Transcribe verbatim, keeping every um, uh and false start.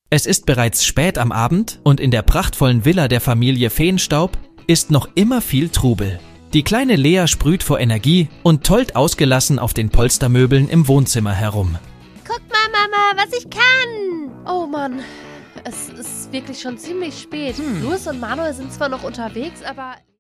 Es ist bereits spät am Abend und in der prachtvollen Villa der Familie Feenstaub ist noch immer viel Trubel. Die kleine Lea sprüht vor Energie und tollt ausgelassen auf den Polstermöbeln im Wohnzimmer herum. Guck mal, Mama, was ich kann! Oh Mann, es ist wirklich schon ziemlich spät. Hm. Louis und Manuel sind zwar noch unterwegs, aber...